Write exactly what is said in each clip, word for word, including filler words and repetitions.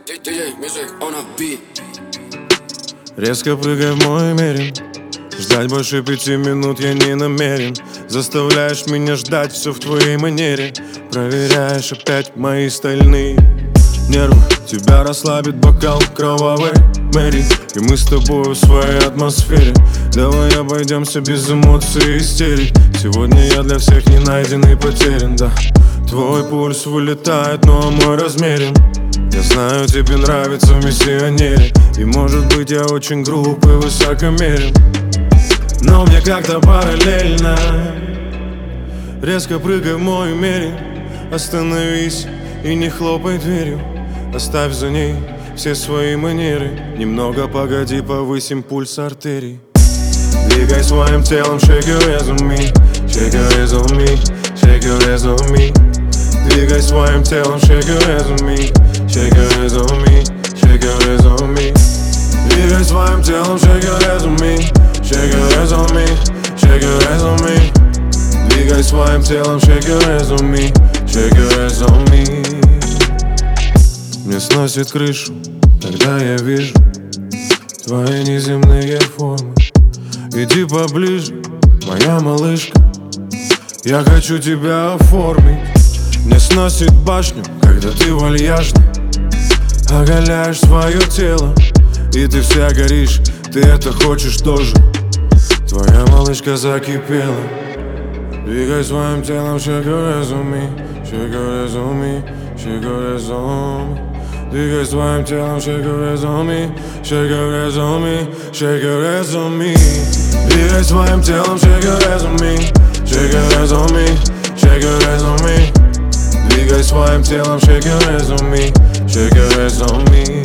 Резко прыгай в мой мире. Ждать больше пяти минут я не намерен. Заставляешь меня ждать все в твоей манере. Проверяешь опять мои стальные нервы. Тебя расслабит бокал кровавой Мэри. И мы с тобой в своей атмосфере. Давай обойдемся без эмоций и истерик. Сегодня я для всех не найден и потерян, да. Твой пульс вылетает, но мой размерен. Я знаю, тебе нравится в миссионере. И может быть я очень груб и высокомерен, но мне как-то параллельно. Резко прыгай в мой мире. Остановись и не хлопай дверью. Оставь за ней все свои манеры. Немного погоди, повысим пульс артерий. Двигай своим телом, shake your ass on me. Shake your ass on me, shake your ass on me. Двигай своим телом, shake your ass on me. Shake your ass on me, shake your ass on me. Двигай своим телом, shake your ass on me. Shake your ass on me, shake your ass on me. Двигай своим телом, shake your ass on me. Shake your ass on me. Мне сносит крышу, когда я вижу твои неземные формы. Иди поближе, моя малышка, я хочу тебя оформить. Мне сносит башню, когда ты вальяжно оголяешь свое тело. И ты вся горишь, ты это хочешь тоже. Твоя малышка закипела. Двигай своим телом, shake your ass on me. Shake your ass on me, shake your ass on me. Двигай своим телом, shake your ass on me. Shake your ass on me, shake your ass on me. Двигай своим телом, shake your ass on me. Shake your ass on me, shake your ass on me. Двигай своим телом, shake your ass on me. Shake your ass on me.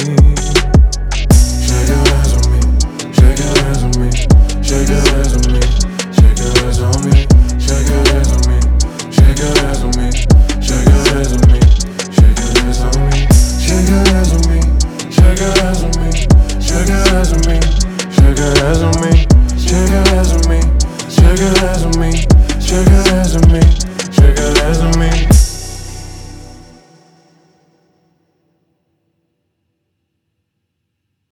Shake your ass on me, shake your ass on me. Shake your ass on me, shake your ass on me. Shake your ass on me, shake your ass on me. Shake your ass on me, shake your ass on me. Shake your ass on me, shake your ass on me. Shake your ass on me, shake your ass on me. Shake your ass on me, shake your ass on me. Shake your ass on me, shake your ass on me.